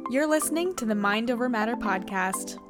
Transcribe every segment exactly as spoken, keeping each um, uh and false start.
You're listening to the Mind Over Matter podcast.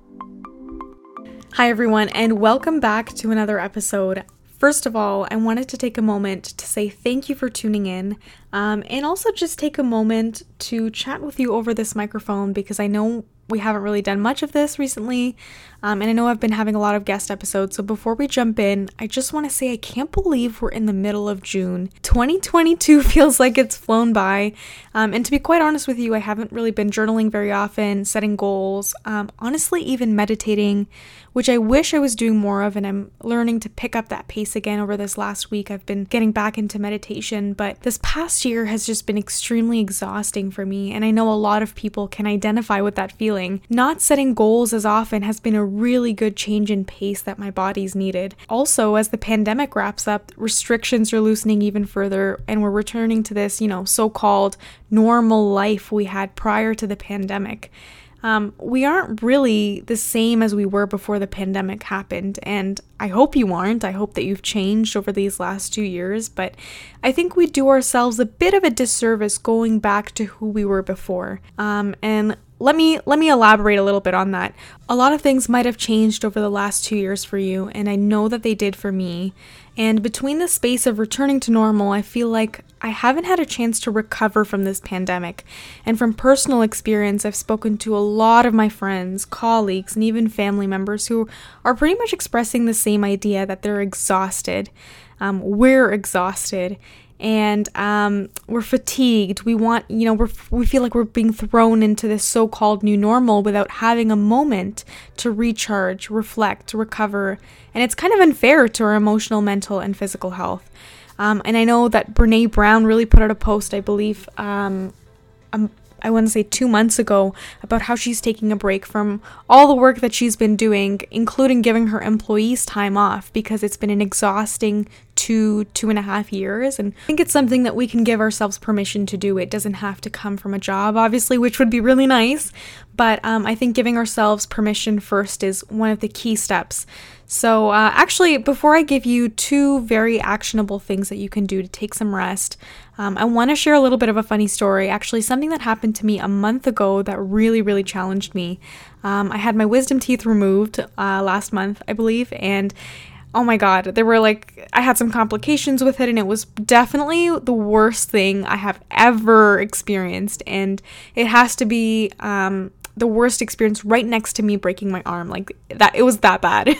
Hi, everyone, and welcome back to another episode. First of all, I wanted to take a moment to say thank you for tuning in, um, and also just take a moment to chat with you over this microphone because I know we haven't really done much of this recently, um, and I know I've been having a lot of guest episodes, so before we jump in, I just want to say I can't believe we're in the middle of June. twenty twenty-two feels like it's flown by, um, and to be quite honest with you, I haven't really been journaling very often, setting goals, um, honestly even meditating, which I wish I was doing more of, and I'm learning to pick up that pace again over this last week. I've been getting back into meditation, but this past year has just been extremely exhausting for me, and I know a lot of people can identify with that feeling. Not setting goals as often has been a really good change in pace that my body's needed. Also, as the pandemic wraps up, restrictions are loosening even further, and we're returning to this, you know, so-called normal life we had prior to the pandemic. Um, we aren't really the same as we were before the pandemic happened, and I hope you aren't. I hope that you've changed over these last two years, but I think we do ourselves a bit of a disservice going back to who we were before. Um, and let me let me elaborate a little bit on that. A lot of things might have changed over the last two years for you, and I know that they did for me. And between the space of returning to normal, I feel like I haven't had a chance to recover from this pandemic. And from personal experience, I've spoken to a lot of my friends, colleagues, and even family members who are pretty much expressing the same idea that they're exhausted. Um, we're exhausted. And um, we're fatigued. We want, you know, we're, we feel like we're being thrown into this so-called new normal without having a moment to recharge, reflect, recover. And it's kind of unfair to our emotional, mental, and physical health. Um, and I know that Brene Brown really put out a post, I believe, um, um, I want to say two months ago, about how she's taking a break from all the work that she's been doing, including giving her employees time off because it's been an exhausting two, two and a half years. And I think it's something that we can give ourselves permission to do. It doesn't have to come from a job, obviously, which would be really nice. But um, I think giving ourselves permission first is one of the key steps. So uh, actually, before I give you two very actionable things that you can do to take some rest, um, I want to share a little bit of a funny story. Actually, something that happened to me a month ago that really, really challenged me. Um, I had my wisdom teeth removed uh, last month, I believe, and oh my God, there were like, I had some complications with it, and it was definitely the worst thing I have ever experienced, and it has to be um, the worst experience right next to me breaking my arm. Like that, it was that bad.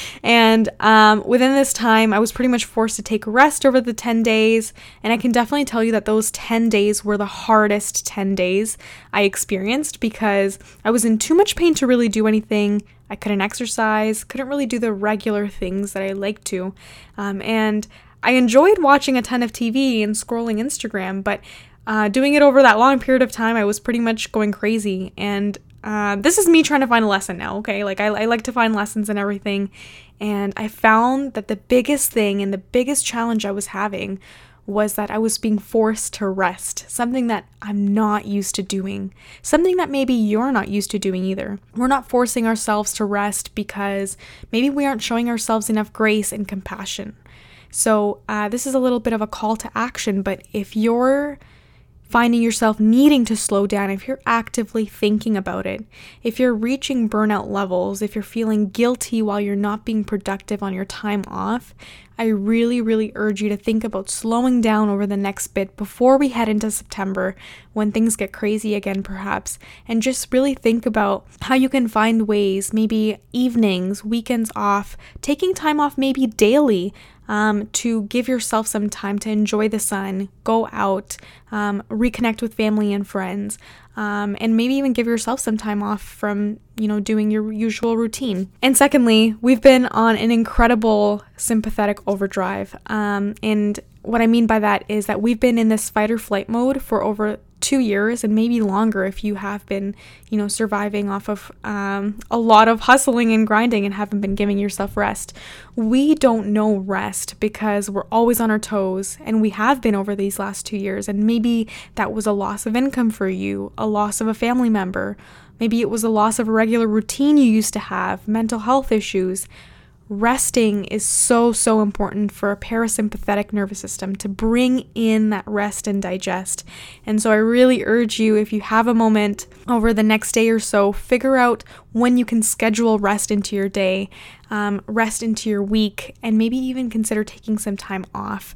And um, within this time, I was pretty much forced to take a rest over the ten days, and I can definitely tell you that those ten days were the hardest ten days I experienced because I was in too much pain to really do anything. I couldn't exercise, couldn't really do the regular things that I like to. Um, and I enjoyed watching a ton of T V and scrolling Instagram, but uh, doing it over that long period of time, I was pretty much going crazy. And uh, this is me trying to find a lesson now, okay? Like I, I like to find lessons and everything. And I found that the biggest thing and the biggest challenge I was having was that I was being forced to rest, something that I'm not used to doing, something that maybe you're not used to doing either. We're not forcing ourselves to rest because maybe we aren't showing ourselves enough grace and compassion. So uh, this is a little bit of a call to action, but if you're finding yourself needing to slow down, if you're actively thinking about it, if you're reaching burnout levels, if you're feeling guilty while you're not being productive on your time off, I really, really urge you to think about slowing down over the next bit before we head into September, when things get crazy again perhaps, and just really think about how you can find ways, maybe evenings, weekends off, taking time off maybe daily, Um, to give yourself some time to enjoy the sun, go out, um, reconnect with family and friends, um, and maybe even give yourself some time off from, you know, doing your usual routine. And secondly, we've been on an incredible sympathetic overdrive. Um, and what I mean by that is that we've been in this fight or flight mode for over two years and maybe longer if you have been, you know, surviving off of um, a lot of hustling and grinding and haven't been giving yourself rest. We don't know rest because we're always on our toes, and we have been over these last two years. And maybe that was a loss of income for you, a loss of a family member. Maybe it was a loss of a regular routine you used to have, mental health issues. resting is so, so important for a parasympathetic nervous system to bring in that rest and digest. And so I really urge you, if you have a moment over the next day or so, figure out when you can schedule rest into your day, um, rest into your week, and maybe even consider taking some time off.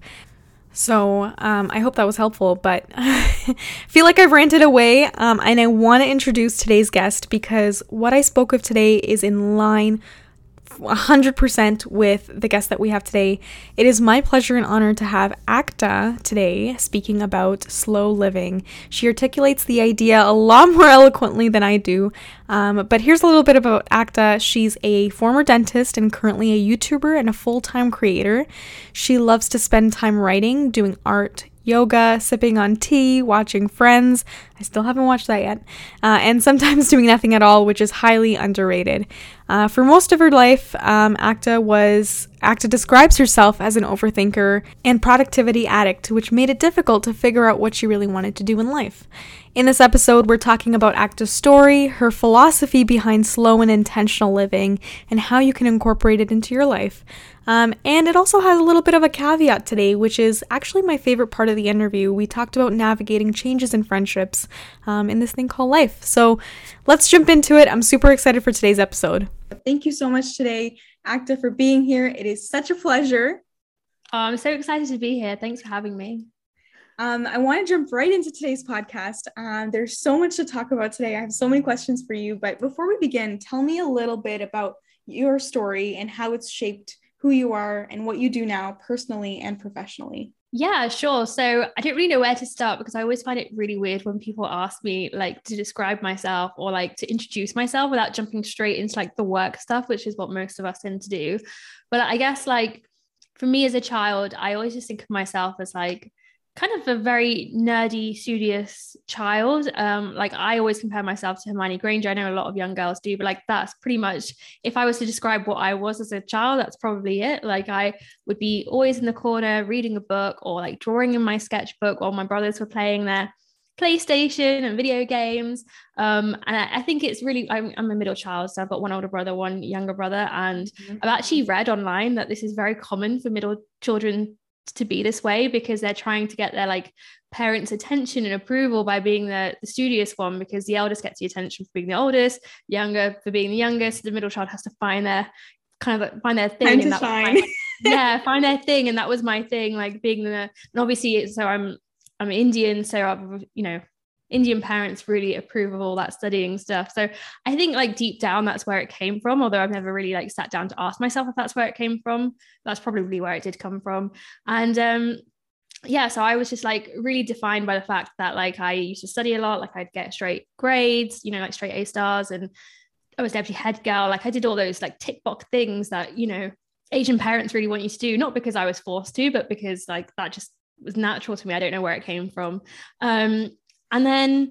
So um, I hope that was helpful, but I feel like I've ranted away, um, and I want to introduce today's guest because what I spoke of today is in line one hundred percent with the guest that we have today. It is my pleasure and honor to have Acta today speaking about slow living. She articulates the idea a lot more eloquently than I do, um, but here's a little bit about Acta. She's a former dentist and currently a YouTuber and a full-time creator. She loves to spend time writing, doing art, yoga, sipping on tea, watching Friends. I still haven't watched that yet. Uh, and sometimes doing nothing at all, which is highly underrated. Uh, for most of her life, um, Acta was Acta describes herself as an overthinker and productivity addict, which made it difficult to figure out what she really wanted to do in life. In this episode, we're talking about Acta's story, her philosophy behind slow and intentional living, and how you can incorporate it into your life. Um, and it also has a little bit of a caveat today, which is actually my favorite part of the interview. We talked about navigating changes in friendships um, in this thing called life. So let's jump into it. I'm super excited for today's episode. Thank you so much today, Acta, for being here. It is such a pleasure. Oh, I'm so excited to be here. Thanks for having me. Um, I want to jump right into today's podcast. Um, there's so much to talk about today. I have so many questions for you. But before we begin, tell me a little bit about your story and how it's shaped who you are and what you do now personally and professionally. Yeah, sure. So I don't really know where to start because I always find it really weird when people ask me like to describe myself or like to introduce myself without jumping straight into like the work stuff, which is what most of us tend to do. But I guess like for me as a child, I always just think of myself as like kind of a very nerdy, studious child. Um, like I always compare myself to Hermione Granger. I know a lot of young girls do, but like that's pretty much, if I was to describe what I was as a child, that's probably it. Like I would be always in the corner reading a book or like drawing in my sketchbook while my brothers were playing their PlayStation and video games. Um, and I, I think it's really, I'm, I'm a middle child, so I've got one older brother, one younger brother, and mm-hmm. I've actually read online that this is very common for middle children to be this way because they're trying to get their like parents' attention and approval by being the, the studious one, because the eldest gets the attention for being the oldest, younger for being the youngest. The middle child has to find their kind of find their thing. Time and to that shine. Was my, yeah, find their thing, and that was my thing, like being the. And obviously, so I'm I'm Indian, so I've, you know, Indian parents really approve of all that studying stuff. So I think like deep down, that's where it came from. Although I've never really like sat down to ask myself if that's where it came from. That's probably where it did come from. And um, yeah, so I was just like really defined by the fact that like I used to study a lot. Like I'd get straight grades, you know, like straight A stars, and I was deputy head girl. Like I did all those like tick box things that, you know, Asian parents really want you to do, not because I was forced to, but because like that just was natural to me. I don't know where it came from. Um, And then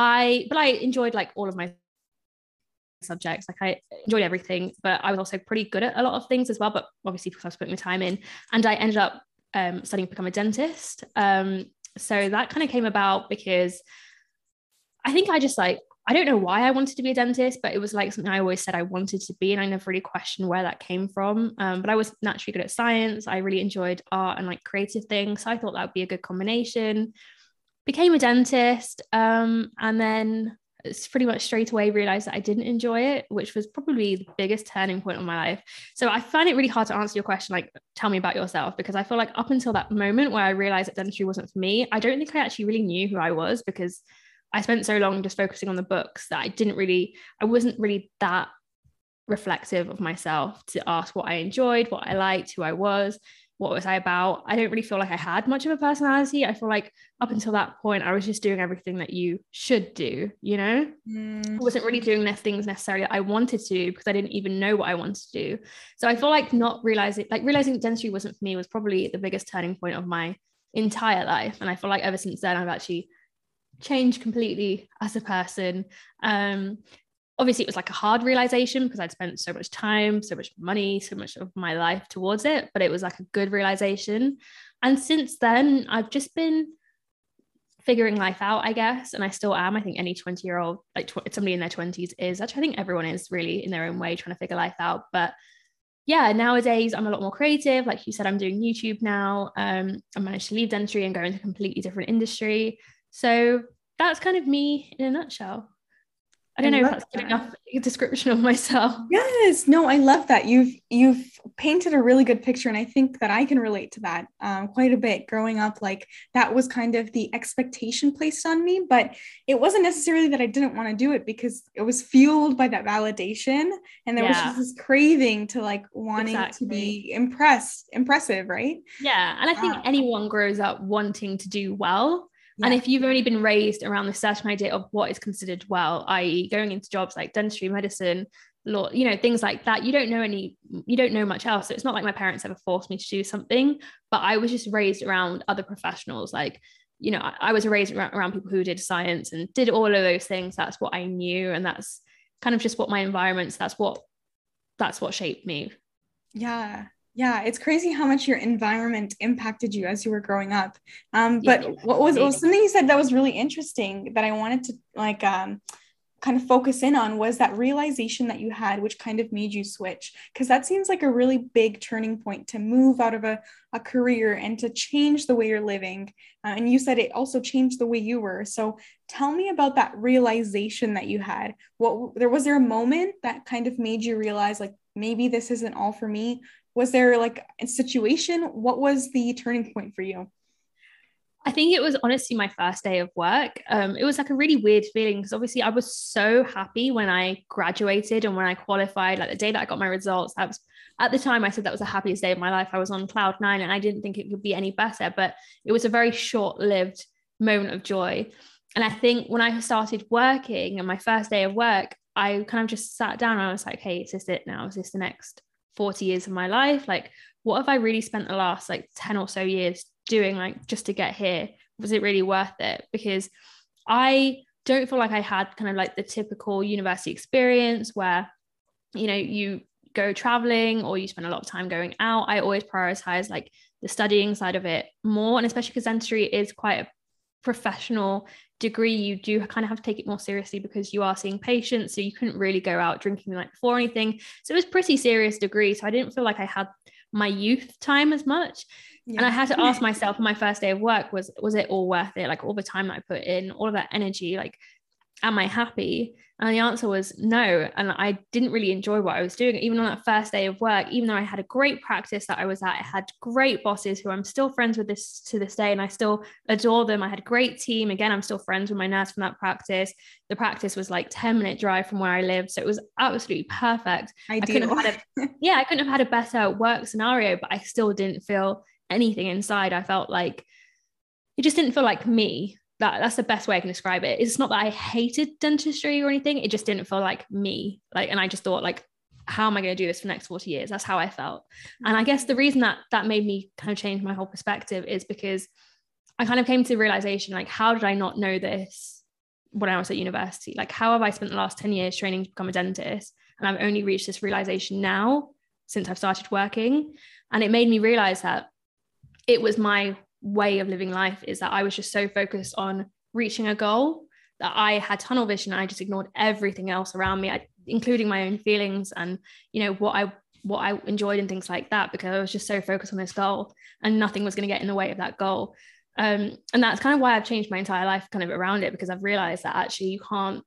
I, but I enjoyed like all of my subjects. Like I enjoyed everything, but I was also pretty good at a lot of things as well. But obviously because I was putting the time in, and I ended up um, studying to become a dentist. Um, so that kind of came about because I think I just like, I don't know why I wanted to be a dentist, but it was like something I always said I wanted to be. And I never really questioned where that came from. Um, but I was naturally good at science. I really enjoyed art and like creative things. So I thought that would be a good combination. Became a dentist, um, and then it's pretty much straight away realized that I didn't enjoy it, which was probably the biggest turning point of my life. So I find it really hard to answer your question, like, tell me about yourself, because I feel like up until that moment where I realized that dentistry wasn't for me, I don't think I actually really knew who I was, because I spent so long just focusing on the books that I didn't really, I wasn't really that reflective of myself to ask what I enjoyed, what I liked, who I was. What was I about? I don't really feel like I had much of a personality. I feel like up until that point, I was just doing everything that you should do, you know? Mm. I wasn't really doing the things necessarily that I wanted to do because I didn't even know what I wanted to do. So I feel like not realizing, like realizing that dentistry wasn't for me was probably the biggest turning point of my entire life. And I feel like ever since then, I've actually changed completely as a person. Um, Obviously, it was like a hard realization because I'd spent so much time, so much money, so much of my life towards it, but it was like a good realization. And since then, I've just been figuring life out, I guess. And I still am. I think any twenty year old, like tw- somebody in their twenties is, actually, I think everyone is really in their own way trying to figure life out. But yeah, nowadays I'm a lot more creative. Like you said, I'm doing YouTube now. Um, I managed to leave dentistry and go into a completely different industry. So that's kind of me in a nutshell. I I don't know if love that's good that. enough description of myself. Yes, no, I love that. You've you've painted a really good picture, and I think that I can relate to that um, quite a bit. Growing up, like that was kind of the expectation placed on me, but it wasn't necessarily that I didn't want to do it because it was fueled by that validation, and there was just Yeah, this craving to like wanting to exactly. be impressed, impressive, right? Yeah. And I think Uh, anyone grows up wanting to do well. And yeah, if you've only been raised around the certain idea of what is considered well, that is going into jobs like dentistry, medicine, law, you know, things like that, you don't know any, you don't know much else. So it's not like my parents ever forced me to do something, but I was just raised around other professionals. Like, you know, I, I was raised around, around people who did science and did all of those things. That's what I knew. And that's kind of just what my environments, that's what, that's what shaped me. yeah, yeah. It's crazy how much your environment impacted you as you were growing up. Um, Yeah. but what was, what was something you said that was really interesting that I wanted to like um kind of focus in on was that realization that you had, which kind of made you switch. Because that seems like a really big turning point to move out of a, a career and to change the way you're living. Uh, and you said it also changed the way you were. So tell me about that realization that you had. What there was there a moment that kind of made you realize like maybe this isn't all for me? Was there like a situation? What was the turning point for you? I think it was honestly my first day of work. Um, it was like a really weird feeling because obviously I was so happy when I graduated and when I qualified, like the day that I got my results. I was at the time I said that was the happiest day of my life. I was on cloud nine and I didn't think it could be any better, but it was a very short-lived moment of joy. And I think when I started working and my first day of work, I kind of just sat down and I was like, hey, is this it now? Is this the next forty years of my life? Like, what have I really spent the last like ten or so years doing, like just to get here? Was it really worth it? Because I don't feel like I had kind of like the typical university experience where, you know, you go traveling or you spend a lot of time going out. I always prioritize like the studying side of it more. And especially because dentistry is quite a professional degree, you do kind of have to take it more seriously because you are seeing patients. So you couldn't really go out drinking the night before or anything. So it was pretty serious degree. So I didn't feel like I had my youth time as much. And I Yeah. had to ask myself on my first day of work, was was it all worth it? Like all the time that I put in, all of that energy, like, am I happy? And the answer was no. And I didn't really enjoy what I was doing. Even on that first day of work, even though I had a great practice that I was at, I had great bosses who I'm still friends with this to this day, and I still adore them. I had a great team. Again, I'm still friends with my nurse from that practice. The practice was like ten minute drive from where I lived. So it was absolutely perfect. I couldn't Ideal. have had a, yeah, I couldn't have had a better work scenario, but I still didn't feel anything inside. I felt like it just didn't feel like me. That that's the best way I can describe it. It's not that I hated dentistry or anything. It just didn't feel like me. Like, and I just thought like, how am I going to do this for the next forty years? That's how I felt. And I guess the reason that that made me kind of change my whole perspective is because I kind of came to the realization, like, how did I not know this when I was at university? Like, how have I spent the last ten years training to become a dentist? And I've only reached this realization now since I've started working. And it made me realize that it was my way of living life, is that I was just so focused on reaching a goal that I had tunnel vision. I just ignored everything else around me, I, including my own feelings and, you know, what I what I enjoyed and things like that, because I was just so focused on this goal and nothing was going to get in the way of that goal. Um, and that's kind of why I've changed my entire life kind of around it, because I've realized that actually you can't,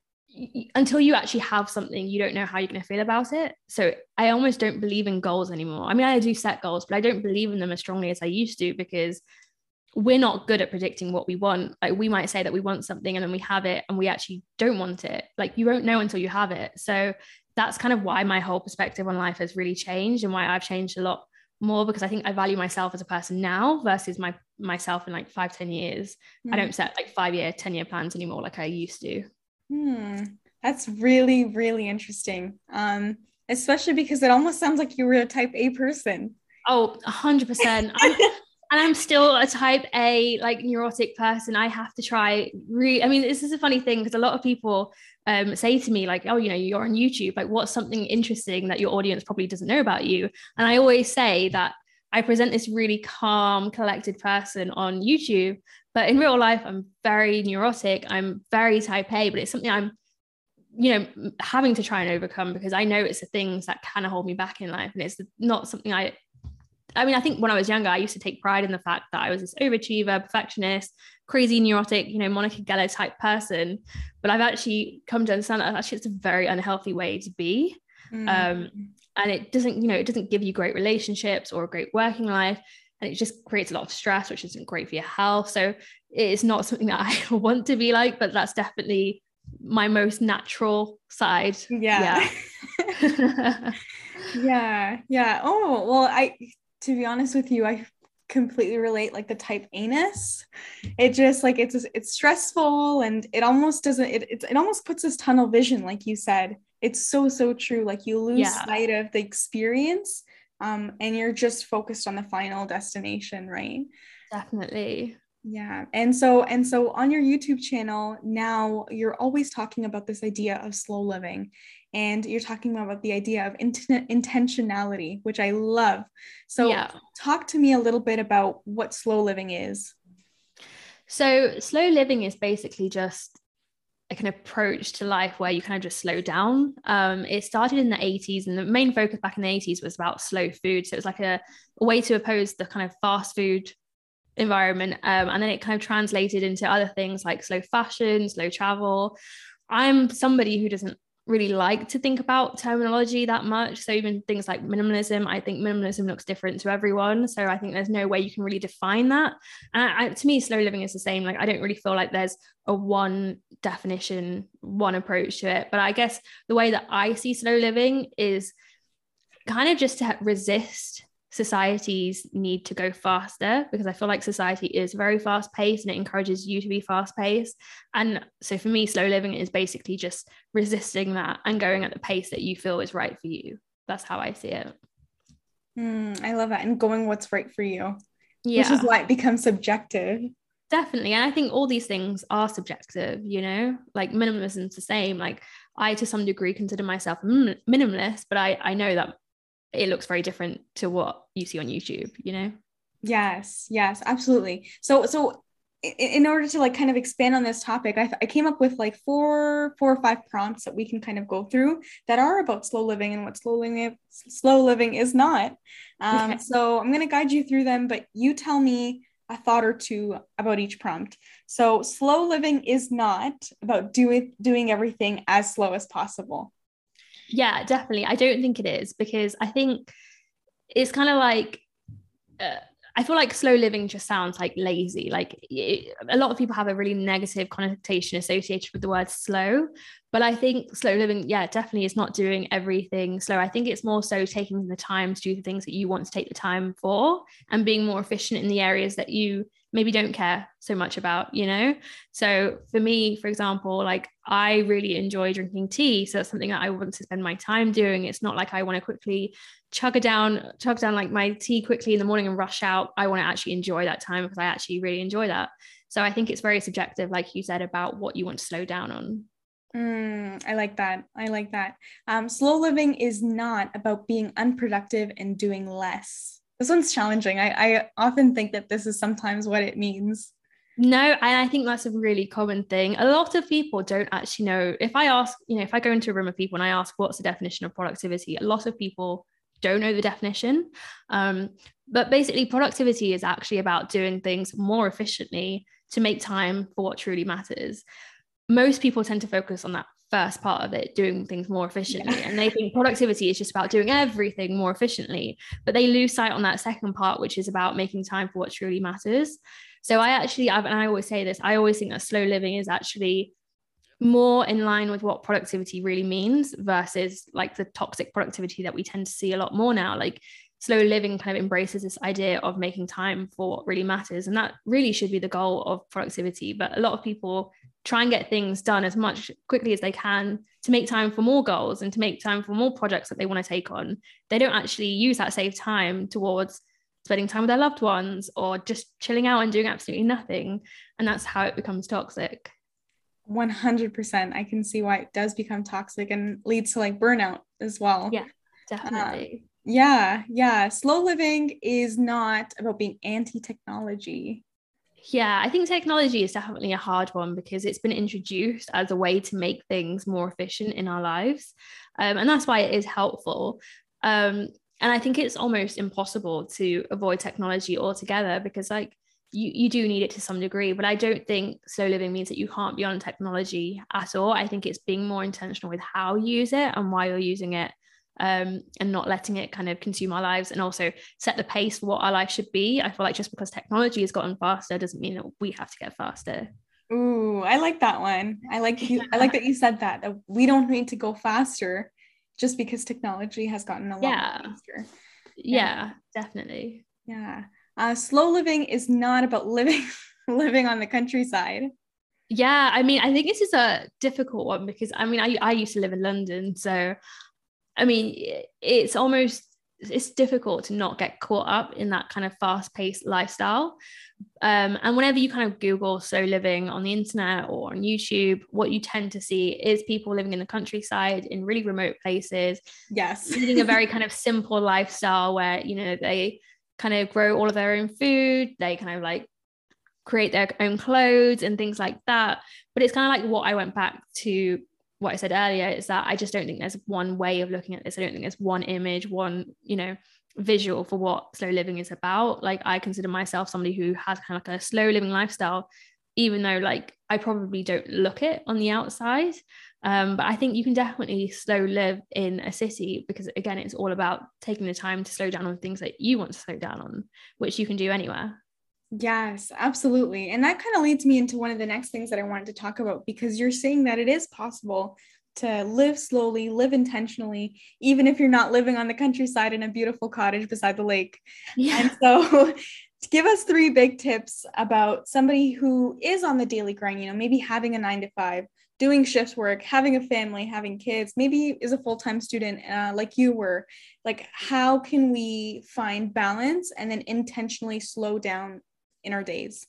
until you actually have something, you don't know how you're going to feel about it. So I almost don't believe in goals anymore. I mean, I do set goals, but I don't believe in them as strongly as I used to, because we're not good at predicting what we want. Like, we might say that we want something and then we have it and we actually don't want it. Like, you won't know until you have it. So that's kind of why my whole perspective on life has really changed, and why I've changed a lot more, because I think I value myself as a person now versus my myself in like five, ten years. Mm. I don't set like five year, ten year plans anymore like I used to. Hmm. That's really, really interesting. Um, especially because it almost sounds like you were a type A person. Oh, a hundred percent. And I'm still a type A, like, neurotic person. I have to try really, I mean, this is a funny thing because a lot of people um, say to me like, oh, you know, you're on YouTube, like, what's something interesting that your audience probably doesn't know about you? And I always say that I present this really calm, collected person on YouTube, but in real life, I'm very neurotic. I'm very type A, but it's something I'm you know, having to try and overcome, because I know it's the things that kind of hold me back in life. And it's not something I, I mean, I think when I was younger, I used to take pride in the fact that I was this overachiever, perfectionist, crazy, neurotic, you know, Monica Geller type person. But I've actually come to understand that actually it's a very unhealthy way to be. Mm. Um, and it doesn't, you know, it doesn't give you great relationships or a great working life. And it just creates a lot of stress, which isn't great for your health. So it's not something that I want to be like, but that's definitely my most natural side. Yeah. Yeah. yeah. Yeah. Oh, well, I, to be honest with you, I completely relate, like the type A-ness. It just like, it's, it's stressful, and it almost doesn't, it, it, it almost puts this tunnel vision. Like you said, it's so, so true. Like you lose yeah. sight of the experience, um, and you're just focused on the final destination. Right. Definitely. Yeah. And so, and so on your YouTube channel now, you're always talking about this idea of slow living, and you're talking about the idea of int- intentionality, which I love. So yeah. talk to me a little bit about what slow living is. So slow living is basically just like an approach to life where you kind of just slow down. Um, it started in the eighties, and the main focus back in the eighties was about slow food. So it was like a, a way to oppose the kind of fast food environment, um, and then it kind of translated into other things like slow fashion, slow travel. I'm somebody who doesn't really like to think about terminology that much, so even things like minimalism, I think minimalism looks different to everyone, so I think there's no way you can really define that. And I, I, to me, slow living is the same. Like I don't really feel like there's a one definition, one approach to it, but I guess the way that I see slow living is kind of just to resist society's need to go faster, because I feel like society is very fast paced and it encourages you to be fast paced. And so for me, slow living is basically just resisting that and going at the pace that you feel is right for you. That's how I see it. Mm, I love that. And going what's right for you, yeah. which is why it becomes subjective. Definitely. And I think all these things are subjective, you know, like minimalism's the same. Like I, to some degree, consider myself minimalist, but I, I know that it looks very different to what you see on YouTube, you know? Yes, yes, absolutely. So, so in, in order to like kind of expand on this topic, I, I came up with like four, four or five prompts that we can kind of go through that are about slow living and what slow living, slow living is not. Um, okay. So I'm going to guide you through them, but you tell me a thought or two about each prompt. So slow living is not about doing, doing everything as slow as possible. Yeah, definitely. I don't think it is, because I think it's kind of like, uh, I feel like slow living just sounds like lazy. Like it, a lot of people have a really negative connotation associated with the word slow, but I think slow living, yeah, definitely is not doing everything slow. I think it's more so taking the time to do the things that you want to take the time for, and being more efficient in the areas that you maybe don't care so much about, you know? So for me, for example, like I really enjoy drinking tea. So that's something that I want to spend my time doing. It's not like I want to quickly chug it down, chug down like my tea quickly in the morning and rush out. I want to actually enjoy that time, because I actually really enjoy that. So I think it's very subjective, like you said, about what you want to slow down on. Mm, I like that. I like that. Um, slow living is not about being unproductive and doing less. This one's challenging. I, I often think that this is sometimes what it means. No, and I think that's a really common thing. A lot of people don't actually know. If I ask, you know, if I go into a room of people and I ask what's the definition of productivity, a lot of people don't know the definition. Um, but basically, productivity is actually about doing things more efficiently to make time for what truly matters. Most people tend to focus on that first part of it, doing things more efficiently. Yeah. And they think productivity is just about doing everything more efficiently, but they lose sight on that second part, which is about making time for what truly matters. So I actually, I've, and I always say this, I always think that slow living is actually more in line with what productivity really means, versus like the toxic productivity that we tend to see a lot more now. Like slow living kind of embraces this idea of making time for what really matters. And that really should be the goal of productivity. But a lot of people try and get things done as much quickly as they can to make time for more goals and to make time for more projects that they want to take on. They don't actually use that saved time towards spending time with their loved ones or just chilling out and doing absolutely nothing. And that's how it becomes toxic. one hundred percent. I can see why it does become toxic and leads to like burnout as well. Yeah, definitely. Um, yeah, yeah. Slow living is not about being anti-technology. Yeah, I think technology is definitely a hard one because it's been introduced as a way to make things more efficient in our lives. Um, and that's why it is helpful. Um, and I think it's almost impossible to avoid technology altogether because, like, you, you do need it to some degree. But I don't think slow living means that you can't be on technology at all. I think it's being more intentional with how you use it and why you're using it, um, and not letting it kind of consume our lives, and also set the pace for what our life should be. I feel like just because technology has gotten faster doesn't mean that we have to get faster. Ooh, I like that one. I like you. I like that you said that, that we don't need to go faster just because technology has gotten a lot Yeah. more faster. Yeah, yeah, definitely. Yeah. Uh, slow living is not about living living on the countryside. Yeah, I mean, I think this is a difficult one because I mean, I, I used to live in London, so I mean, it's almost it's difficult to not get caught up in that kind of fast-paced lifestyle. Um, and whenever you kind of Google slow living on the internet or on YouTube, what you tend to see is people living in the countryside in really remote places. Yes. Leading a very kind of simple lifestyle where, you know, they kind of grow all of their own food. They kind of like create their own clothes and things like that. But it's kind of like what I went back to what I said earlier is that I just don't think there's one way of looking at this. I don't think there's one image, one, you know, visual for what slow living is about. Like I consider myself somebody who has kind of like a slow living lifestyle, even though like I probably don't look it on the outside. Um, but I think you can definitely slow live in a city because again, it's all about taking the time to slow down on things that you want to slow down on, which you can do anywhere. Yes, absolutely. And that kind of leads me into one of the next things that I wanted to talk about, because you're saying that it is possible to live slowly, live intentionally, even if you're not living on the countryside in a beautiful cottage beside the lake. Yeah. And so give us three big tips about somebody who is on the daily grind, you know, maybe having a nine to five, doing shift work, having a family, having kids, maybe is a full-time student uh, like you were. Like, how can we find balance and then intentionally slow down in our days?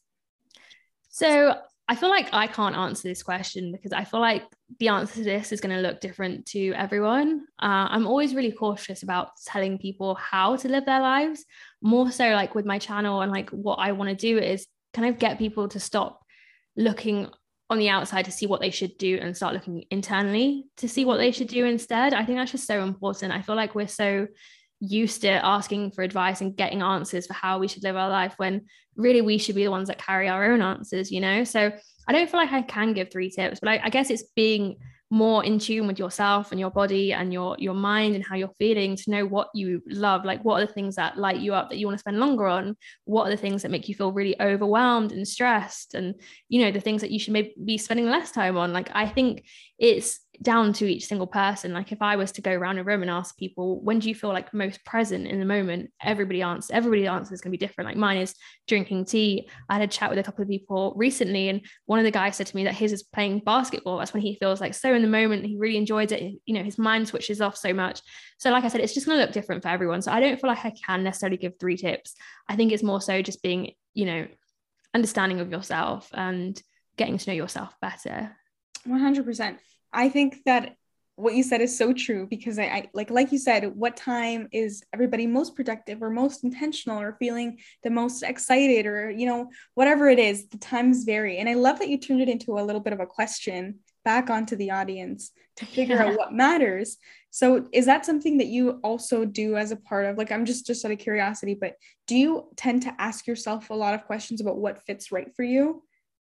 So I feel like I can't answer this question because I feel like the answer to this is going to look different to everyone. Uh, I'm always really cautious about telling people how to live their lives, more so like with my channel, and like what I want to do is kind of get people to stop looking on the outside to see what they should do and start looking internally to see what they should do instead. I think that's just so important. I feel like we're so used to asking for advice and getting answers for how we should live our life when really we should be the ones that carry our own answers, you know? So I don't feel like I can give three tips, but I, I guess it's being more in tune with yourself and your body and your your mind and how you're feeling to know what you love. Like, what are the things that light you up that you want to spend longer on? What are the things that make you feel really overwhelmed and stressed? And, you know, the things that you should maybe be spending less time on. Like, I think it's down to each single person. Like, if I was to go around a room and ask people, when do you feel like most present in the moment? Everybody answers, everybody's answer is going to be different. Like, mine is drinking tea. I had a chat with a couple of people recently, and one of the guys said to me that his is playing basketball. That's when he feels like so in the moment. He really enjoys it. You know, his mind switches off so much. So like I said, it's just going to look different for everyone. So I don't feel like I can necessarily give three tips. I think it's more so just being, you know, understanding of yourself and getting to know yourself better. one hundred percent. I think that what you said is so true, because I, I like like you said, what time is everybody most productive or most intentional or feeling the most excited, or, you know, whatever it is, the times vary. And I love that you turned it into a little bit of a question back onto the audience to figure yeah. out what matters. So is that something that you also do as a part of, like, I'm just just out of curiosity, but do you tend to ask yourself a lot of questions about what fits right for you?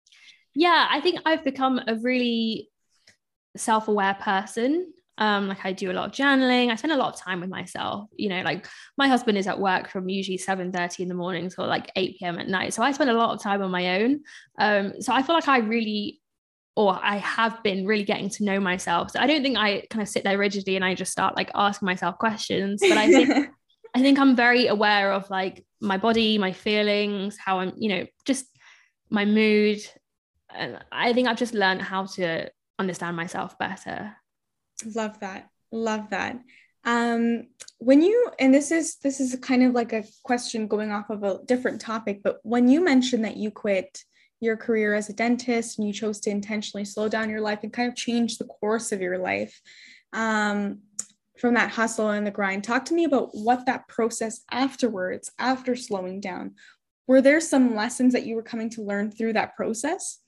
Yeah, I think I've become a really self-aware person. Um, like I do a lot of journaling. I spend a lot of time with myself. You know, like my husband is at work from usually seven thirty in the morning till like eight p.m. at night. So I spend a lot of time on my own. Um, so I feel like I really, or I have been really getting to know myself. So I don't think I kind of sit there rigidly and I just start like asking myself questions. But I think I think I'm very aware of like my body, my feelings, how I'm, you know, just my mood. And I think I've just learned how to understand myself better. Love that. Love that. Um, when you, and this is, this is kind of like a question going off of a different topic, but when you mentioned that you quit your career as a dentist and you chose to intentionally slow down your life and kind of change the course of your life, um, from that hustle and the grind, talk to me about what that process afterwards, after slowing down, were there some lessons that you were coming to learn through that process?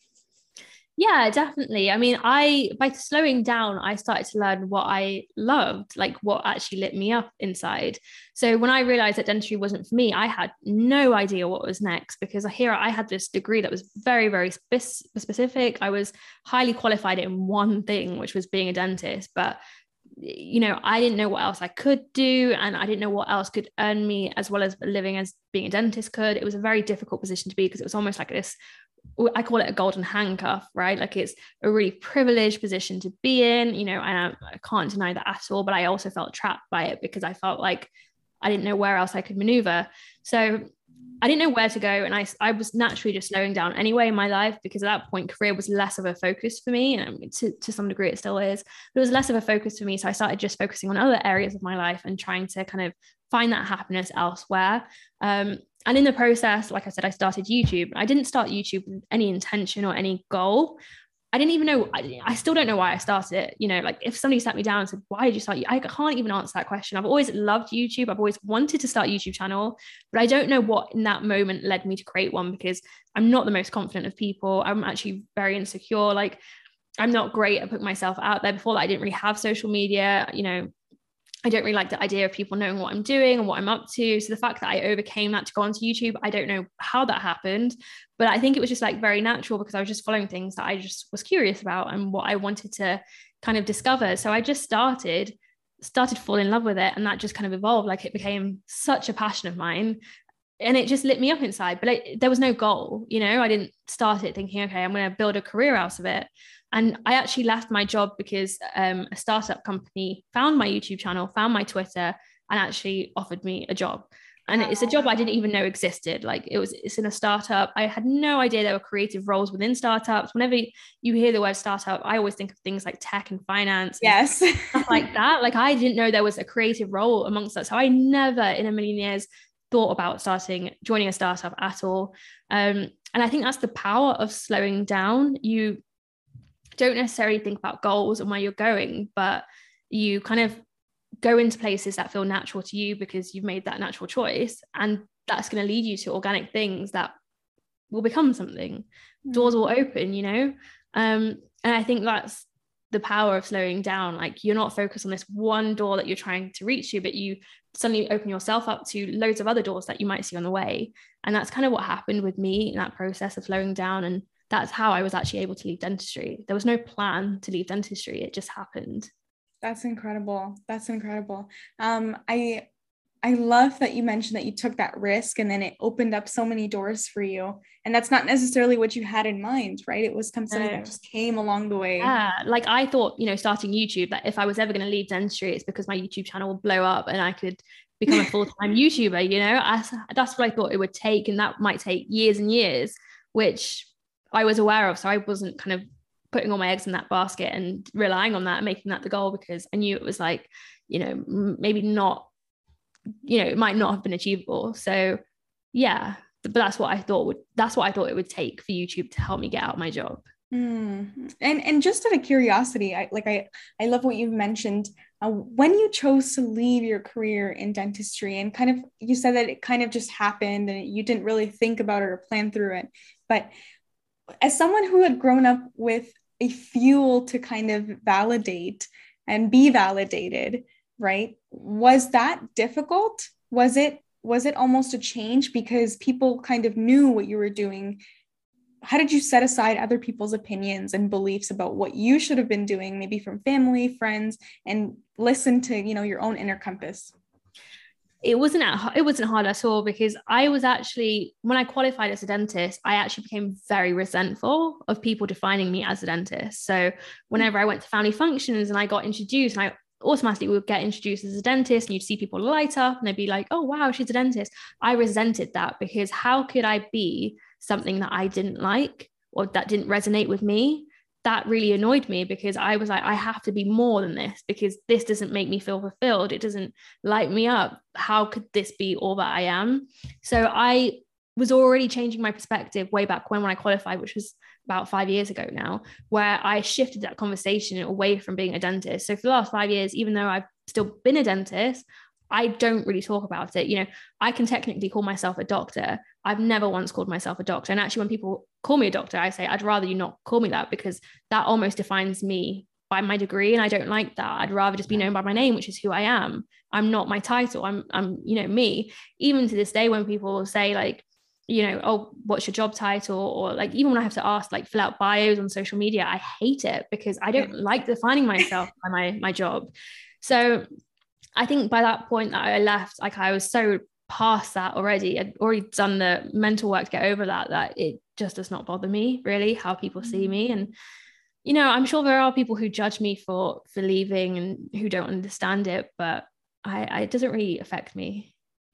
Yeah, definitely. I mean, I by slowing down, I started to learn what I loved, like what actually lit me up inside. So when I realized that dentistry wasn't for me, I had no idea what was next, because here I had this degree that was very, very spe- specific. I was highly qualified in one thing, which was being a dentist, but you know, I didn't know what else I could do, and I didn't know what else could earn me as well as living as being a dentist could. It was a very difficult position to be, because it was almost like this, I call it a golden handcuff, right? Like it's a really privileged position to be in, you know, and I, I can't deny that at all. But I also felt trapped by it, because I felt like I didn't know where else I could maneuver. So I didn't know where to go. And I, I was naturally just slowing down anyway in my life, because at that point, career was less of a focus for me. And to, to some degree, it still is. But it was less of a focus for me. So I started just focusing on other areas of my life and trying to kind of find that happiness elsewhere. Um, and in the process, like I said, I started YouTube. I didn't start YouTube with any intention or any goal. I didn't even know, I, I still don't know why I started it. You know, like if somebody sat me down and said, why did you start? I can't even answer that question. I've always loved YouTube. I've always wanted to start a YouTube channel, but I don't know what in that moment led me to create one, because I'm not the most confident of people. I'm actually very insecure. Like I'm not great at putting myself out there. Before that, I didn't really have social media. You know, I don't really like the idea of people knowing what I'm doing and what I'm up to. So the fact that I overcame that to go onto YouTube, I don't know how that happened, but I think it was just like very natural, because I was just following things that I just was curious about and what I wanted to kind of discover. So I just started, started falling in love with it. And that just kind of evolved. Like it became such a passion of mine, and it just lit me up inside, but it, there was no goal. You know, I didn't start it thinking, okay, I'm going to build a career out of it. And I actually left my job because um, a startup company found my YouTube channel, found my Twitter, and actually offered me a job. And it's a job I didn't even know existed. Like it was, it's in a startup. I had no idea there were creative roles within startups. Whenever you hear the word startup, I always think of things like tech and finance, yes, and stuff like that. Like I didn't know there was a creative role amongst that. So I never in a million years thought about starting, joining a startup at all. Um, and I think that's the power of slowing down. You don't necessarily think about goals and where you're going, but you kind of go into places that feel natural to you because you've made that natural choice. And that's going to lead you to organic things that will become something. Mm. Doors will open, you know? Um, and I think that's the power of slowing down. Like you're not focused on this one door that you're trying to reach to, but you suddenly open yourself up to loads of other doors that you might see on the way. And that's kind of what happened with me in that process of slowing down. And that's how I was actually able to leave dentistry. There was no plan to leave dentistry. It just happened. That's incredible. That's incredible. Um, I, I love that you mentioned that you took that risk and then it opened up so many doors for you. And that's not necessarily what you had in mind, right? It was something no. that just came along the way. Yeah. Like I thought, you know, starting YouTube, that if I was ever going to leave dentistry, it's because my YouTube channel would blow up and I could become a full-time YouTuber, you know, I, that's what I thought it would take. And that might take years and years, which I was aware of. So I wasn't kind of putting all my eggs in that basket and relying on that and making that the goal, because I knew it was like, you know, maybe not, you know, it might not have been achievable. So yeah, but that's what I thought would, that's what I thought it would take for YouTube to help me get out of my job. Mm. And and just out of curiosity, I like I I love what you've mentioned. Uh, when you chose to leave your career in dentistry, and kind of you said that it kind of just happened and you didn't really think about it or plan through it, but as someone who had grown up with a fuel to kind of validate and be validated, right? Was that difficult? Was it was it almost a change because people kind of knew what you were doing? How did you set aside other people's opinions and beliefs about what you should have been doing, maybe from family, friends, and listen to, you know, your own inner compass? It wasn't, it wasn't hard at all, because I was actually, when I qualified as a dentist, I actually became very resentful of people defining me as a dentist. So whenever I went to family functions and I got introduced, and I automatically would get introduced as a dentist, and you'd see people light up and they'd be like, oh, wow, she's a dentist. I resented that, because how could I be something that I didn't like or that didn't resonate with me? That really annoyed me, because I was like, I have to be more than this, because this doesn't make me feel fulfilled. It doesn't light me up. How could this be all that I am? So I was already changing my perspective way back when, when I qualified, which was about five years ago now, where I shifted that conversation away from being a dentist. So for the last five years, even though I've still been a dentist, I don't really talk about it. You know, I can technically call myself a doctor. I've never once called myself a doctor. And actually, when people call me a doctor, I say, I'd rather you not call me that, because that almost defines me by my degree. And I don't like that. I'd rather just be known by my name, which is who I am. I'm not my title. I'm, I'm, you know, me. Even to this day, when people say like, you know, oh, what's your job title? Or like, even when I have to ask, like fill out bios on social media, I hate it because I don't like defining myself by my, my job. So I think by that point that I left, like I was so past that already. I'd already done the mental work to get over that, that it just does not bother me really how people see me. And, you know, I'm sure there are people who judge me for, for leaving and who don't understand it, but I, I it doesn't really affect me.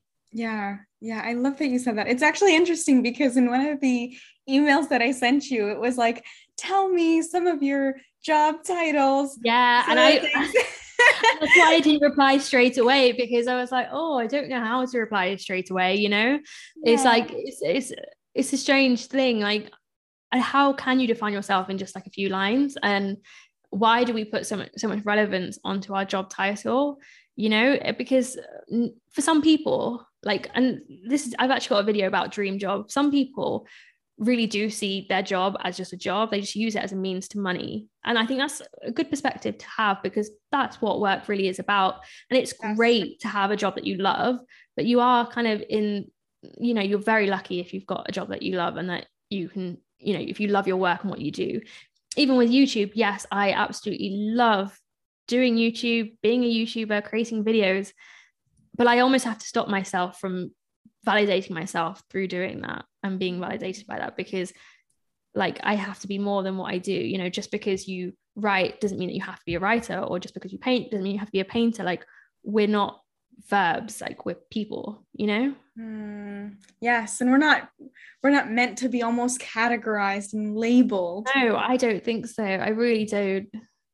Yeah. Yeah. I love that you said that. It's actually interesting because in one of the emails that I sent you, it was like, tell me some of your job titles. Yeah. And I, that's why I didn't reply straight away, because I was like, oh, I don't know how to reply straight away. You know, yeah. It's like, it's, it's, it's a strange thing. Like, how can you define yourself in just like a few lines? And why do we put so much, so much relevance onto our job title? You know, because for some people, like, and this is, I've actually got a video about dream job. Some people really do see their job as just a job. They just use it as a means to money. And I think that's a good perspective to have, because that's what work really is about. And it's yes. great to have a job that you love, but you are kind of in, you know, you're very lucky if you've got a job that you love and that you can, you know, if you love your work and what you do. Even with YouTube, yes, I absolutely love doing YouTube, being a YouTuber, creating videos, but I almost have to stop myself from validating myself through doing that and being validated by that, because like I have to be more than what I do. You know, just because you write doesn't mean that you have to be a writer, or just because you paint doesn't mean you have to be a painter. Like, we're not verbs, like we're people, you know? Mm, yes. And we're not, we're not meant to be almost categorized and labeled. No, I don't think so. I really don't.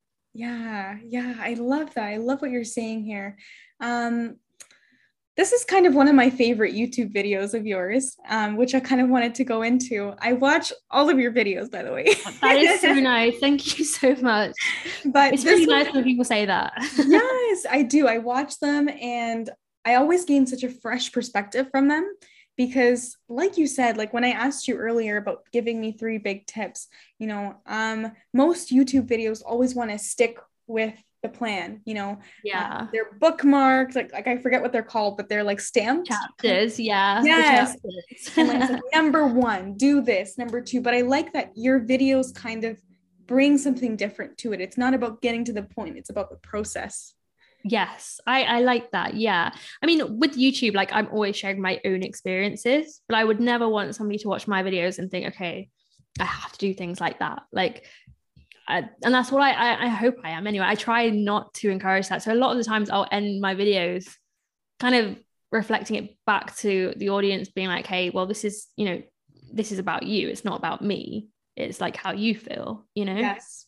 Yeah. Yeah. I love that. I love what you're saying here. Um, This is kind of one of my favorite YouTube videos of yours, um, which I kind of wanted to go into. I watch all of your videos, by the way. That is so nice. Thank you so much. But it's really nice when people say that. Yes, I do. I watch them and I always gain such a fresh perspective from them, because like you said, like when I asked you earlier about giving me three big tips, you know, um, most YouTube videos always want to stick with the plan, you know. Yeah, uh, they're bookmarked, like like I forget what they're called, but they're like stamped chapters. Yeah, yes. Chapters. And like, like number one, do this, number two. But I like that your videos kind of bring something different to it. It's not about getting to the point, it's about the process. Yes, I I like that. Yeah, I mean, with YouTube, like I'm always sharing my own experiences, but I would never want somebody to watch my videos and think, okay, I have to do things like that. Like, I, and that's what I, I I hope I am anyway. I try not to encourage that. So a lot of the times I'll end my videos kind of reflecting it back to the audience, being like, hey, well, this is, you know, this is about you. It's not about me. It's like how you feel, you know? Yes,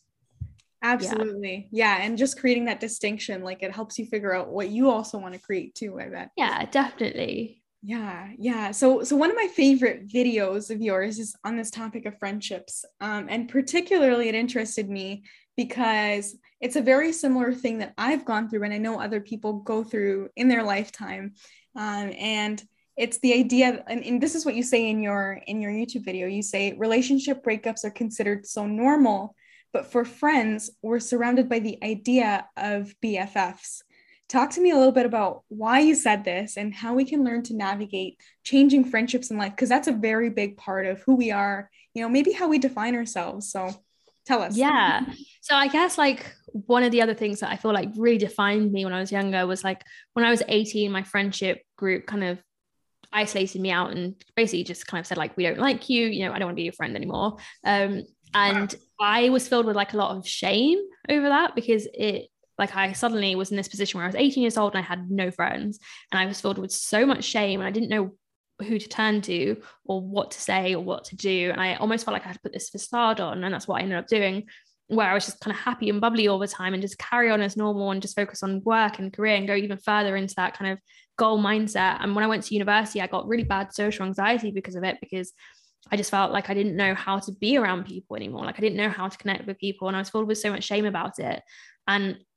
absolutely. Yeah. yeah. And just creating that distinction, like it helps you figure out what you also want to create too, I bet. Yeah, definitely. Yeah, yeah. So, so one of my favorite videos of yours is on this topic of friendships. Um, and particularly it interested me because it's a very similar thing that I've gone through and I know other people go through in their lifetime. Um, and it's the idea, and, and this is what you say in your, in your YouTube video. You say relationship breakups are considered so normal, but for friends, we're surrounded by the idea of B F Fs. Talk to me a little bit about why you said this and how we can learn to navigate changing friendships in life, because that's a very big part of who we are, you know, maybe how we define ourselves. So tell us. Yeah. So I guess like one of the other things that I feel like really defined me when I was younger was like when I was eighteen, my friendship group kind of isolated me out and basically just kind of said like, we don't like you, you know, I don't want to be your friend anymore. Um, and wow. I was filled with like a lot of shame over that, because it, like I suddenly was in this position where I was eighteen years old and I had no friends, and I was filled with so much shame and I didn't know who to turn to or what to say or what to do. And I almost felt like I had to put this facade on, and that's what I ended up doing, where I was just kind of happy and bubbly all the time and just carry on as normal and just focus on work and career and go even further into that kind of goal mindset. And when I went to university, I got really bad social anxiety because of it, because I just felt like I didn't know how to be around people anymore. Like I didn't know how to connect with people, and I was filled with so much shame about it. And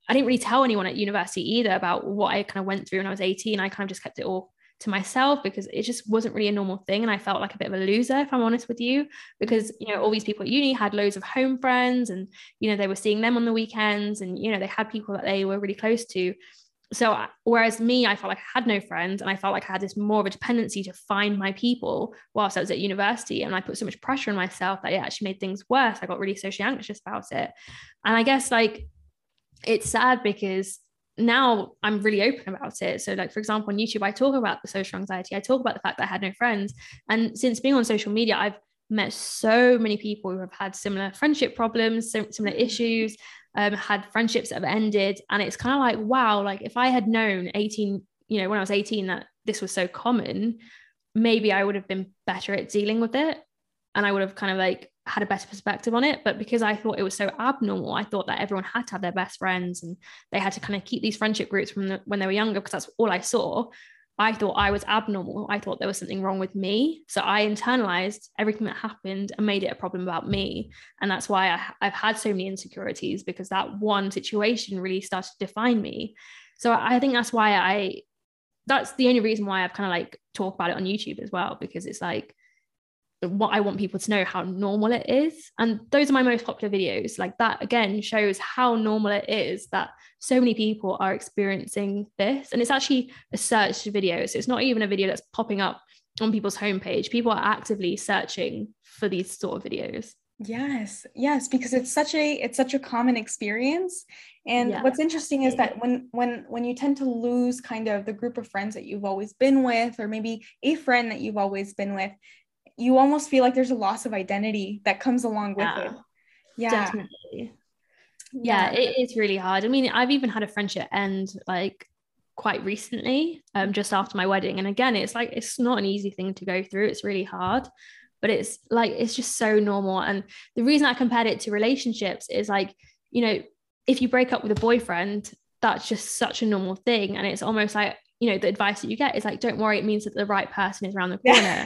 I didn't really tell anyone at university either about what I kind of went through when I was eighteen. I kind of just kept it all to myself because it just wasn't really a normal thing. And I felt like a bit of a loser, if I'm honest with you, because, you know, all these people at uni had loads of home friends and, you know, they were seeing them on the weekends and, you know, they had people that they were really close to. So whereas me, I felt like I had no friends and I felt like I had this more of a dependency to find my people whilst I was at university. And I put so much pressure on myself that it actually made things worse. I got really socially anxious about it. And I guess like, it's sad because now I'm really open about it. So like, for example, on YouTube, I talk about the social anxiety. I talk about the fact that I had no friends. And since being on social media, I've met so many people who have had similar friendship problems, similar issues, um, had friendships that have ended. And it's kind of like, wow, like if I had known eighteen, you know, when I was eighteen, that this was so common, maybe I would have been better at dealing with it. And I would have kind of like had a better perspective on it. But because I thought it was so abnormal, I thought that everyone had to have their best friends and they had to kind of keep these friendship groups from the, when they were younger, because that's all I saw. I thought I was abnormal. I thought there was something wrong with me. So I internalized everything that happened and made it a problem about me. And that's why I, I've had so many insecurities, because that one situation really started to define me. So I think that's why I, that's the only reason why I've kind of like talk about it on YouTube as well, because it's like, what I want people to know how normal it is. And those are my most popular videos. Like that again shows how normal it is that so many people are experiencing this. And it's actually a searched video. So it's not even a video that's popping up on people's homepage. People are actively searching for these sort of videos. Yes, yes, because it's such a it's such a common experience. And Yeah. what's interesting is that when when when you tend to lose kind of the group of friends that you've always been with, or maybe a friend that you've always been with, you almost feel like there's a loss of identity that comes along with Yeah, it. Yeah. definitely. Yeah, Yeah. it is really hard. I mean, I've even had a friendship end like quite recently, um, just after my wedding. And again, it's like, it's not an easy thing to go through. It's really hard, but it's like, it's just so normal. And the reason I compared it to relationships is like, you know, if you break up with a boyfriend, that's just such a normal thing. And it's almost like, you know, the advice that you get is like, don't worry, it means that the right person is around the corner.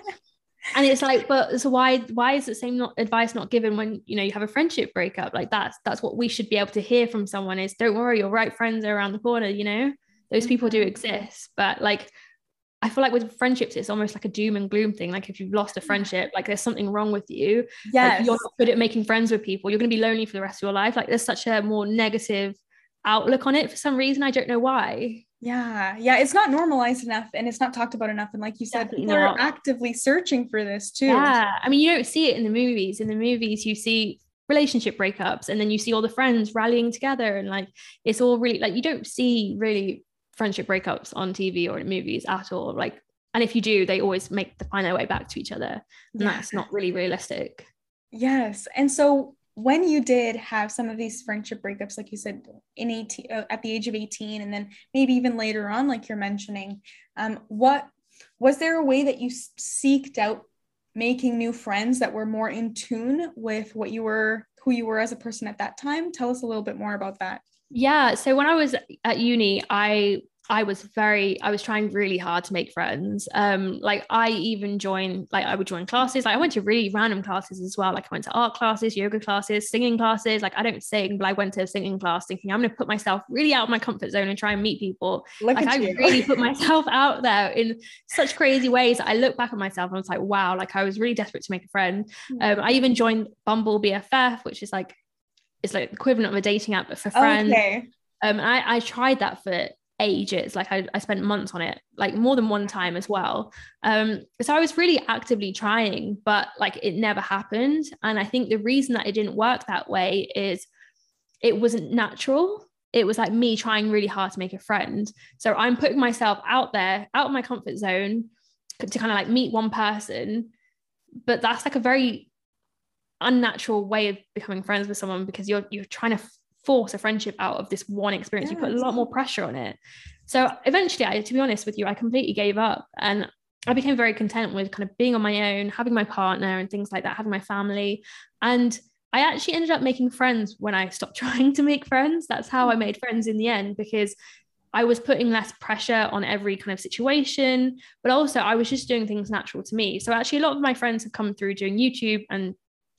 And it's like, but so why why is the same not advice not given when, you know, you have a friendship breakup? Like that's that's what we should be able to hear from someone is, don't worry, your right friends are around the corner, you know, those people do exist. But like, I feel like with friendships, it's almost like a doom and gloom thing. Like if you've lost a friendship, like there's something wrong with you. Yes. Like you're not good at making friends with people. You're going to be lonely for the rest of your life. Like there's such a more negative outlook on it for some reason. I don't know why. Yeah, yeah, it's not normalized enough and it's not talked about enough. And like you said, Definitely people are not. actively searching for this too. Yeah. I mean, you don't see it in the movies. In the movies, you see relationship breakups and then you see all the friends rallying together and like it's all really like you don't see really friendship breakups on T V or in movies at all. Like, and if you do, they always make to find their way back to each other. And Yeah. that's not really realistic. Yes. And so when you did have some of these friendship breakups, like you said, in eighteen, uh, at the age of eighteen, and then maybe even later on, like you're mentioning, um, what was there a way that you seeked out making new friends that were more in tune with what you were, who you were as a person at that time? Tell us a little bit more about that. Yeah. So when I was at uni, I I was very, I was trying really hard to make friends. Um, like I even joined, like I would join classes. Like I went to really random classes as well. Like I went to art classes, yoga classes, singing classes. Like I don't sing, but I went to a singing class thinking I'm going to put myself really out of my comfort zone and try and meet people. Look like at I you. really put myself out there in such crazy ways. I look back at myself and I was like, wow, like I was really desperate to make a friend. Um, I even joined Bumble B F F, which is like, it's like equivalent of a dating app, but for friends. Okay. Um, I, I tried that for ages. Like I, I spent months on it, like more than one time as well. Um, so I was really actively trying, but like it never happened. And I think the reason that it didn't work that way is it wasn't natural. It was like me trying really hard to make a friend. So I'm putting myself out there, out of my comfort zone to kind of like meet one person. But that's like a very unnatural way of becoming friends with someone because you're you're trying to force a friendship out of this one experience. Yes. You put a lot more pressure on it. So eventually, I, to be honest with you, I completely gave up and I became very content with kind of being on my own, having my partner and things like that, having my family. And I actually ended up making friends when I stopped trying to make friends. That's how I made friends in the end, because I was putting less pressure on every kind of situation, but also I was just doing things natural to me. So actually a lot of my friends have come through doing YouTube and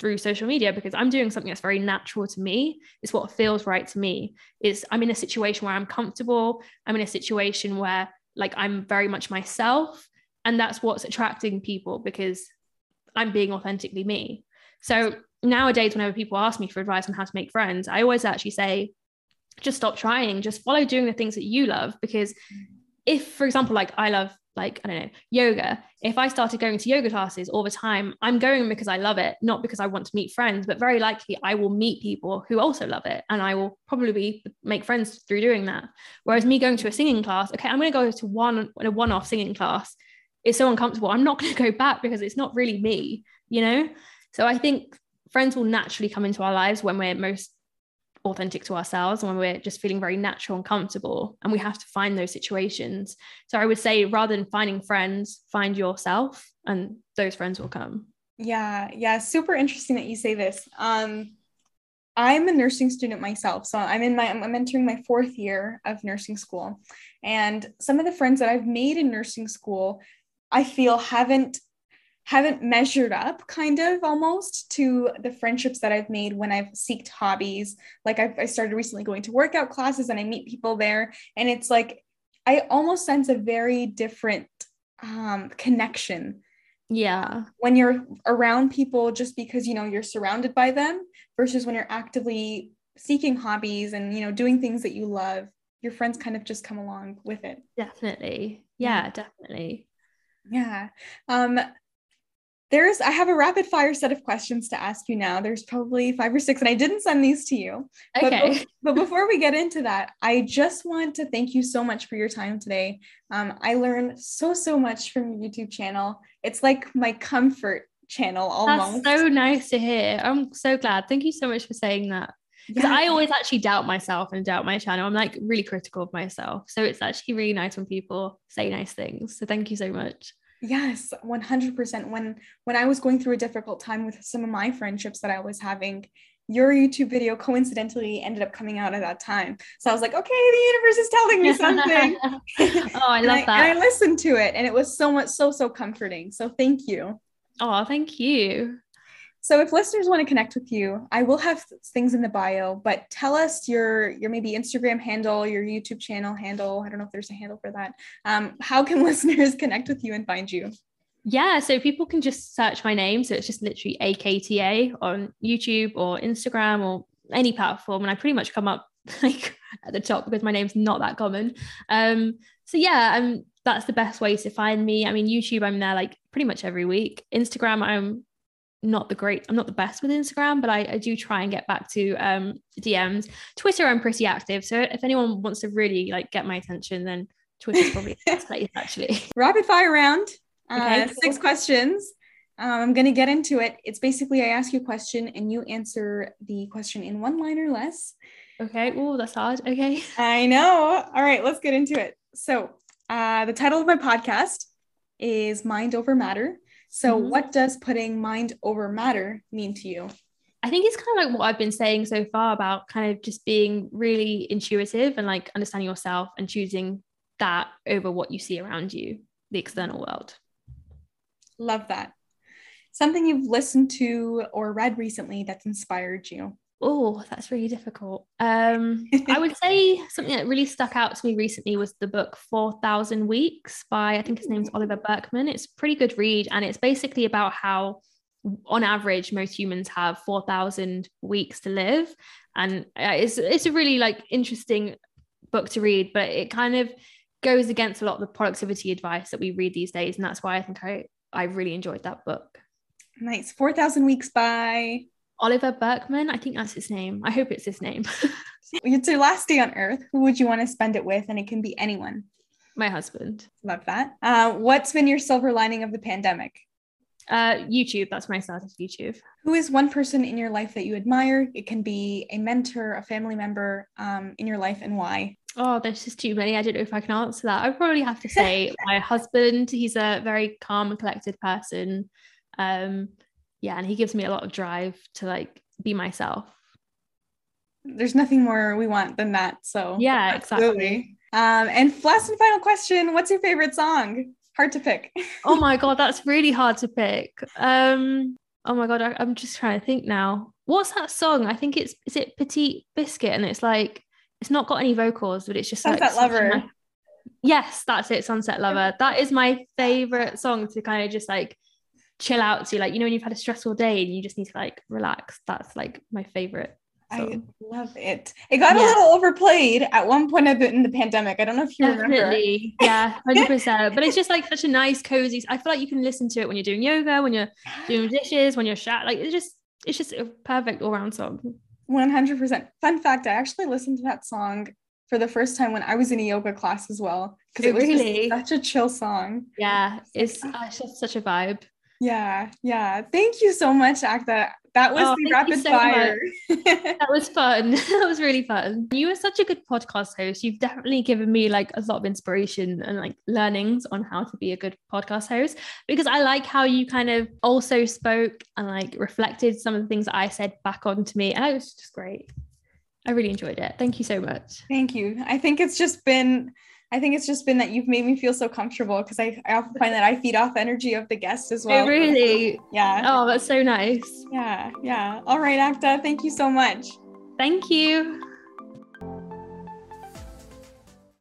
through social media because I'm doing something that's very natural to me. It's what feels right to me. Is I'm in a situation where I'm comfortable. I'm in a situation where like I'm very much myself, and that's what's attracting people because I'm being authentically me. So nowadays, whenever people ask me for advice on how to make friends, I always actually say, just stop trying, just follow doing the things that you love. Because if, for example, like I love, like, I don't know, yoga, if I started going to yoga classes all the time, I'm going because I love it, not because I want to meet friends, but very likely I will meet people who also love it. And I will probably make friends through doing that. Whereas me going to a singing class, okay, I'm going to go to one, a one-off singing class. It's so uncomfortable. I'm not going to go back because it's not really me, you know? So I think friends will naturally come into our lives when we're most authentic to ourselves and when we're just feeling very natural and comfortable, and we have to find those situations. So I would say, rather than finding friends, find yourself and those friends will come. Yeah, yeah, super interesting that you say this. Um, I'm a nursing student myself, so I'm in my I'm entering my fourth year of nursing school, and some of the friends that I've made in nursing school, I feel haven't haven't measured up kind of almost to the friendships that I've made when I've seeked hobbies. Like I've, I started recently going to workout classes and I meet people there. And it's like, I almost sense a very different um, connection. Yeah. When you're around people just because, you know, you're surrounded by them versus when you're actively seeking hobbies and, you know, doing things that you love, your friends kind of just come along with it. Definitely. Yeah, yeah. Definitely. Yeah. Um, There's, I have a rapid fire set of questions to ask you now. There's probably five or six, and I didn't send these to you. Okay. But, but before we get into that, I just want to thank you so much for your time today. Um, I learned so, so much from your YouTube channel. It's like my comfort channel almost. That's so nice to hear. I'm so glad. Thank you so much for saying that. Because yeah. I always actually doubt myself and doubt my channel. I'm like really critical of myself. So it's actually really nice when people say nice things. So thank you so much. Yes, one hundred percent. When when I was going through a difficult time with some of my friendships that I was having, your YouTube video coincidentally ended up coming out at that time. So I was like, okay, the universe is telling me something. Oh, I love and I, that. And I listened to it, and it was so much, so, so comforting. So thank you. Oh, thank you. So if listeners want to connect with you, I will have things in the bio, but tell us your, your maybe Instagram handle, your YouTube channel handle. I don't know if there's a handle for that. Um, how can listeners connect with you and find you? Yeah, so people can just search my name. So it's just literally A K T A on YouTube or Instagram or any platform. And I pretty much come up like at the top because my name's not that common. Um, so yeah, um, that's the best way to find me. I mean, YouTube, I'm there like pretty much every week. Instagram, I'm not the great, I'm not the best with Instagram, but I, I do try and get back to um, D Ms. Twitter, I'm pretty active. So if anyone wants to really like get my attention, then Twitter's probably the best place actually. Rapid fire round. Okay, uh, cool. Six questions. Um, I'm going to get into it. It's basically I ask you a question and you answer the question in one line or less. Okay. Oh, that's hard. Okay. I know. All right, let's get into it. So uh, the title of my podcast is Mind Over Matter. So mm-hmm. What does putting mind over matter mean to you? I think it's kind of like what I've been saying so far about kind of just being really intuitive and like understanding yourself and choosing that over what you see around you, the external world. Love that. Something you've listened to or read recently that's inspired you? Oh, that's really difficult. Um, I would say something that really stuck out to me recently was the book four thousand Weeks by, I think his name's Oliver Burkeman. It's a pretty good read. And it's basically about how, on average, most humans have four thousand weeks to live. And it's, it's a really like interesting book to read, but it kind of goes against a lot of the productivity advice that we read these days. And that's why I think I, I really enjoyed that book. Nice. four thousand Weeks by... Oliver Burkeman, I think that's his name. I hope it's his name. It's your last day on earth. Who would you want to spend it with? And it can be anyone. My husband. Love that. Uh, what's been your silver lining of the pandemic? Uh, YouTube. That's when I started YouTube. Who is one person in your life that you admire? It can be a mentor, a family member um, in your life, and why? Oh, there's just too many. I don't know if I can answer that. I probably have to say my husband. He's a very calm and collected person. Um, yeah, and he gives me a lot of drive to like be myself. There's nothing more we want than that. So yeah, absolutely. Exactly. Um, and last and final question: what's your favorite song? Hard to pick. Oh my god, that's really hard to pick. Um, Oh my God, I, I'm just trying to think now. What's that song? I think it's, is it Petite Biscuit? And it's like, it's not got any vocals, but it's just like Sunset such a Lover. nice- Yes, that's it. Sunset Lover. That is my favorite song to kind of just like chill out to. Like, you know, when you've had a stressful day and you just need to like relax. That's like my favorite song. I love it. It got Yeah. a little overplayed at one point of it in the pandemic. I don't know if you remember. Definitely. Yeah, one hundred percent. But it's just like such a nice, cozy. I feel like you can listen to it when you're doing yoga, when you're doing dishes, when you're shat. Like it's just, it's just a perfect all-round song. one hundred percent. Fun fact, I actually listened to that song for the first time when I was in a yoga class as well. Because it was Really? just such a chill song. Yeah, it's, uh, it's just such a vibe. Yeah, yeah. Thank you so much, Akta. That was Oh, the thank you rapid so fire. That was fun. That was really fun. You were such a good podcast host. You've definitely given me like a lot of inspiration and like learnings on how to be a good podcast host, because I like how you kind of also spoke and like reflected some of the things that I said back onto me. And it was just great. I really enjoyed it. Thank you so much. Thank you. I think it's just been, I think it's just been that you've made me feel so comfortable, because I, I often find that I feed off the energy of the guest as well. Oh, really? Yeah. Oh, that's so nice. Yeah. Yeah. All right, Akta. Thank you so much. Thank you.